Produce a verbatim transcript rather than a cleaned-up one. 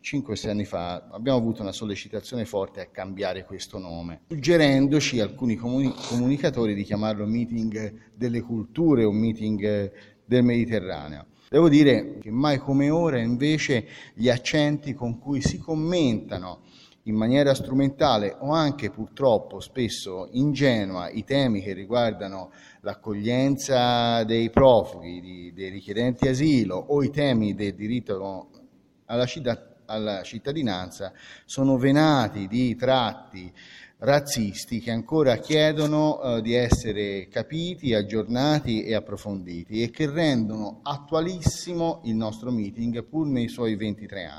cinque sei anni fa abbiamo avuto una sollecitazione forte a cambiare questo nome, suggerendoci alcuni comuni- comunicatori di chiamarlo meeting delle culture o meeting del Mediterraneo. Devo dire che mai come ora invece gli accenti con cui si commentano in maniera strumentale o anche purtroppo spesso ingenua i temi che riguardano l'accoglienza dei profughi, di, dei richiedenti asilo o i temi del diritto alla, alla cittadinanza sono venati di tratti razzisti che ancora chiedono eh, di essere capiti, aggiornati e approfonditi e che rendono attualissimo il nostro meeting pur nei suoi ventitré anni.